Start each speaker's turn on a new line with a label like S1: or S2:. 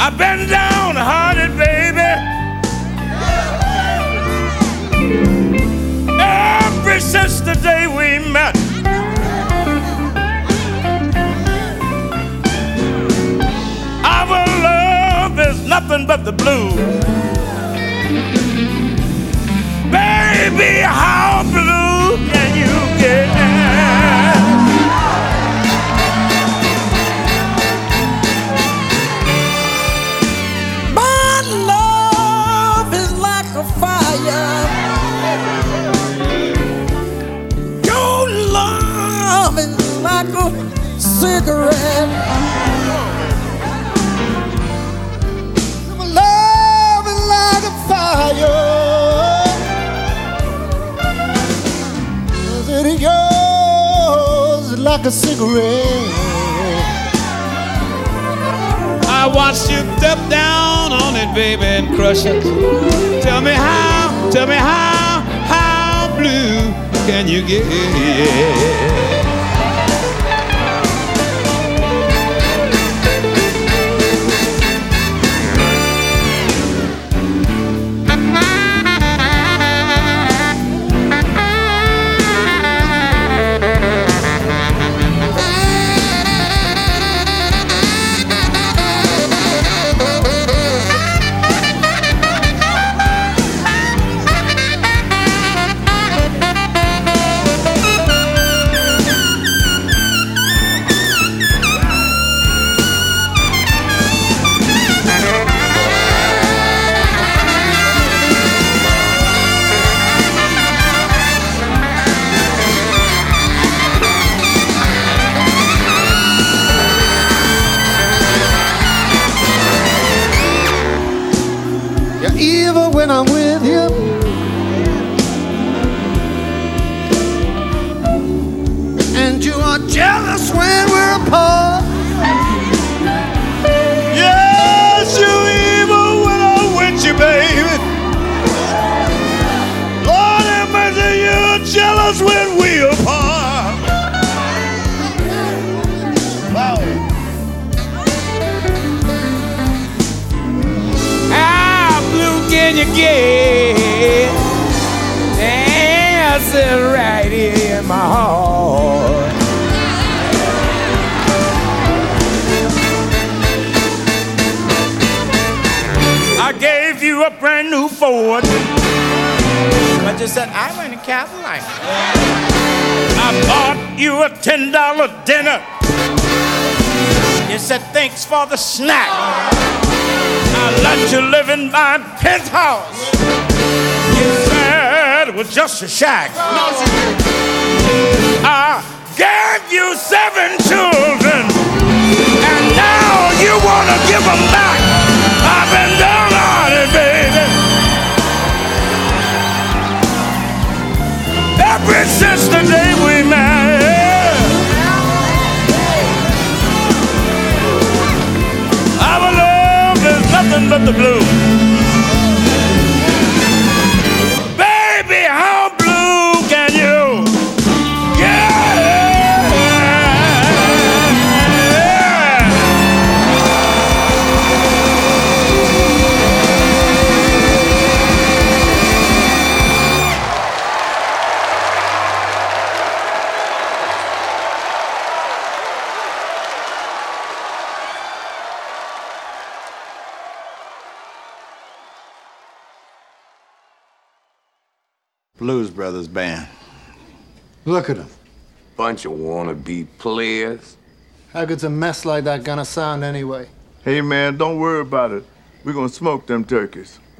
S1: I've been downhearted, baby, ever since the day we met. Our love is nothing but the blues. Baby, how blue can you get?
S2: My love is like a fire. Your love is like a cigarette. My love is like a fire. Yours like a cigarette.
S1: I watched you step down on it, baby, and crush it. Tell me how blue can you get?
S2: Evil when I'm with you, and you are jealous when we're apart.
S1: Yes, you're evil when I'm with you, baby. Lord have mercy, you're jealous when we're apart. Wow. Can you get? Answer right in my heart. I gave you a brand new Ford, but you said I want a Cadillac. I bought you a $10 dinner. You said thanks for the snack. I let you live in my penthouse. You said it was just a shack. I gave you 7 children, and now you want to give them back. I've been down on it, baby, ever since the day we met. Our love is nothing but the blues. Baby, how blue can you get?
S3: Blues Brothers Band.
S4: Look at them.
S5: Bunch of wannabe players.
S4: How good's a mess like that gonna sound anyway?
S6: Hey, man, don't worry about it. We're gonna smoke them turkeys.